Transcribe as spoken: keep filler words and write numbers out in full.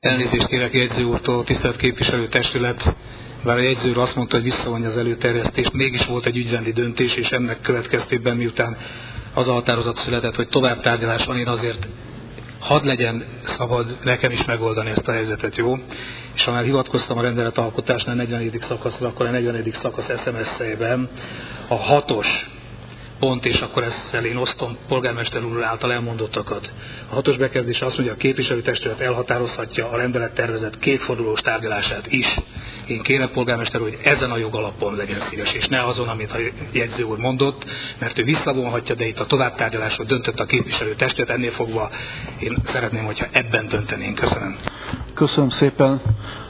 Elnézést kérek jegyző úrtól, tisztelt képviselőtestület, bár a jegyző úr azt mondta, hogy visszavonja az előterjesztést, mégis volt egy ügyrendi döntés, és ennek következtében miután az a határozat született, hogy tovább tárgyalás van, én azért hadd legyen szabad nekem is megoldani ezt a helyzetet, jó? És ha már hivatkoztam a rendeletalkotásnál negyvenedik szakaszra, akkor a negyvenedik szakasz es em es-ében a hatos pont, és akkor ezzel én osztom polgármester úr által elmondottakat. A hatos bekezdés azt mondja, a képviselőtestület elhatározhatja a rendelettervezet kétfordulós tárgyalását is. Én kérem polgármester úr, hogy ezen a jogalapon legyen szíves, és ne azon, amit a jegyző úr mondott, mert ő visszavonhatja, de itt a továbbtárgyalásról döntött a képviselőtestület, ennél fogva én szeretném, hogyha ebben döntenénk. Köszönöm. Köszönöm szépen.